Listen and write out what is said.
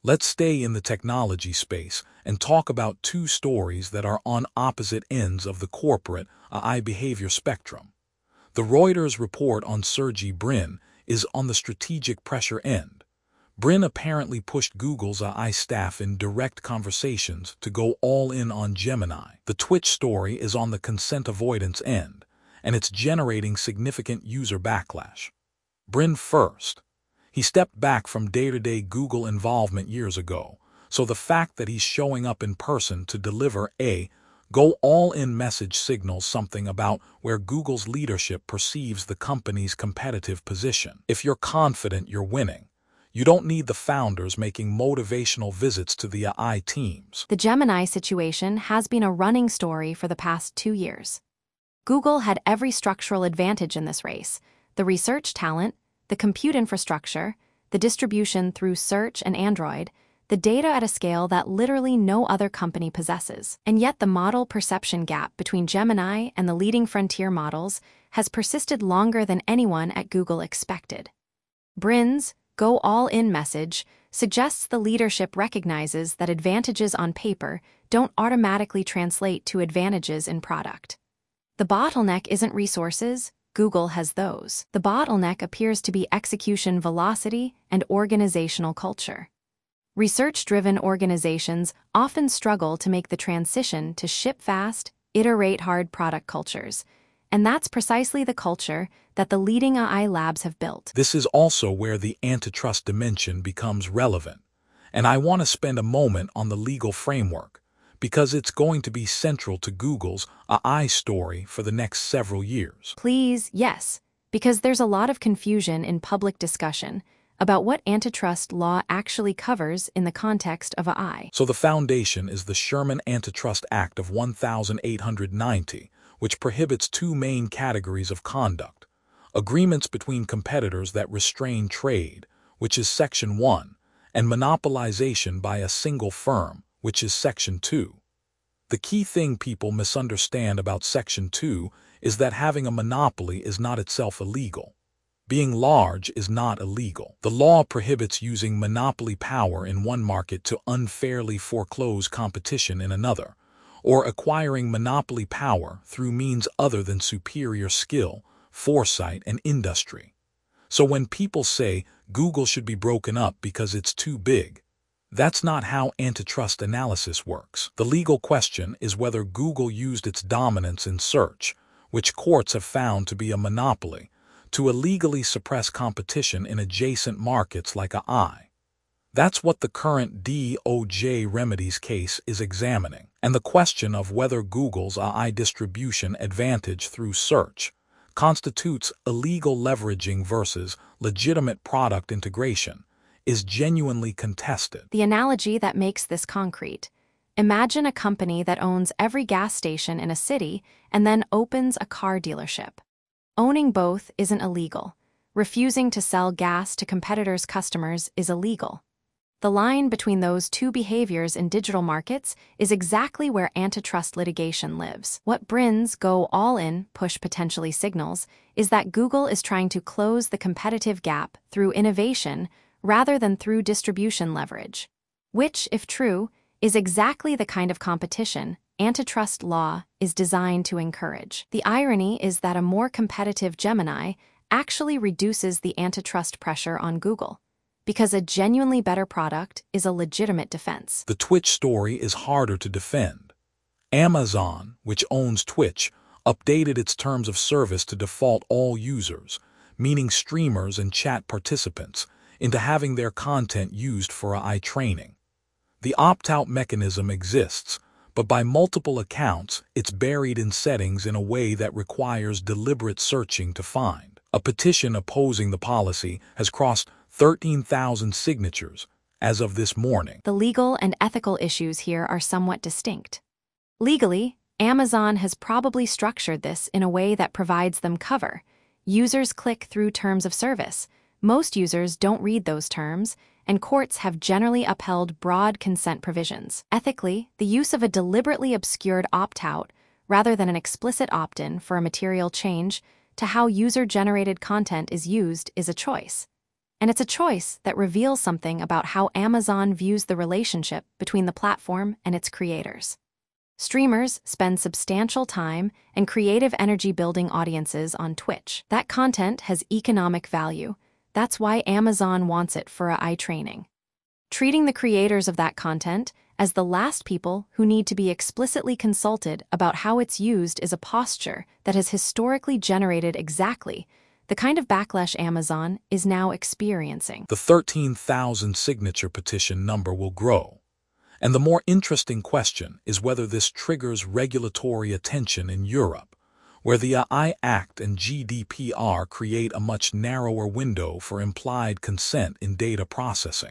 Let's stay in the technology space and talk about two stories that are on opposite ends of the corporate AI behavior spectrum. The Reuters report on Sergey Brin is on the strategic pressure end. Brin apparently pushed Google's AI staff in direct conversations to go all in on Gemini. The Twitch story is on the consent avoidance end, and it's generating significant user backlash. Brin first. He stepped back from day-to-day Google involvement years ago, so the fact that he's showing up in person to deliver a go-all-in message signals something about where Google's leadership perceives the company's competitive position. If you're confident you're winning, you don't need the founders making motivational visits to the AI teams. The Gemini situation has been a running story for the past 2 years. Google had every structural advantage in this race: the research talent, the compute infrastructure, the distribution through search and Android, the data at a scale that literally no other company possesses. And yet the model perception gap between Gemini and the leading frontier models has persisted longer than anyone at Google expected. Brin's "go all-in" message suggests the leadership recognizes that advantages on paper don't automatically translate to advantages in product. The bottleneck isn't resources. Google has those. The bottleneck appears to be execution velocity and organizational culture. Research-driven organizations often struggle to make the transition to ship fast, iterate hard product cultures, and that's precisely the culture that the leading AI labs have built. This is also where the antitrust dimension becomes relevant, and I want to spend a moment on the legal framework, because it's going to be central to Google's AI story for the next several years. Please, yes, because there's a lot of confusion in public discussion about what antitrust law actually covers in the context of AI. So the foundation is the Sherman Antitrust Act of 1890, which prohibits two main categories of conduct: agreements between competitors that restrain trade, which is Section 1, and monopolization by a single firm, which is Section 2. The key thing people misunderstand about Section 2 is that having a monopoly is not itself illegal. Being large is not illegal. The law prohibits using monopoly power in one market to unfairly foreclose competition in another, or acquiring monopoly power through means other than superior skill, foresight, and industry. So when people say Google should be broken up because it's too big, that's not how antitrust analysis works. The legal question is whether Google used its dominance in search, which courts have found to be a monopoly, to illegally suppress competition in adjacent markets like AI. That's what the current DOJ remedies case is examining. And the question of whether Google's AI distribution advantage through search constitutes illegal leveraging versus legitimate product integration is genuinely contested. The analogy that makes this concrete: imagine a company that owns every gas station in a city and then opens a car dealership. Owning both isn't illegal. Refusing to sell gas to competitors' customers is illegal. The line between those two behaviors in digital markets is exactly where antitrust litigation lives. What Brin's "go all-in" push potentially signals is that Google is trying to close the competitive gap through innovation rather than through distribution leverage, which, if true, is exactly the kind of competition antitrust law is designed to encourage. The irony is that a more competitive Gemini actually reduces the antitrust pressure on Google, because a genuinely better product is a legitimate defense. The Twitch story is harder to defend. Amazon, which owns Twitch, updated its terms of service to default all users, meaning streamers and chat participants, into having their content used for AI training. The opt-out mechanism exists, but by multiple accounts, it's buried in settings in a way that requires deliberate searching to find. A petition opposing the policy has crossed 13,000 signatures as of this morning. The legal and ethical issues here are somewhat distinct. Legally, Amazon has probably structured this in a way that provides them cover. Users click through terms of service. Most users don't read those terms, and courts have generally upheld broad consent provisions. Ethically, the use of a deliberately obscured opt-out rather than an explicit opt-in for a material change to how user-generated content is used is a choice. And it's a choice that reveals something about how Amazon views the relationship between the platform and its creators. Streamers spend substantial time and creative energy building audiences on Twitch. That content has economic value. That's why Amazon wants it for AI training. Treating the creators of that content as the last people who need to be explicitly consulted about how it's used is a posture that has historically generated exactly the kind of backlash Amazon is now experiencing. The 13,000 signature petition number will grow. And the more interesting question is whether this triggers regulatory attention in Europe, where the AI Act and GDPR create a much narrower window for implied consent in data processing.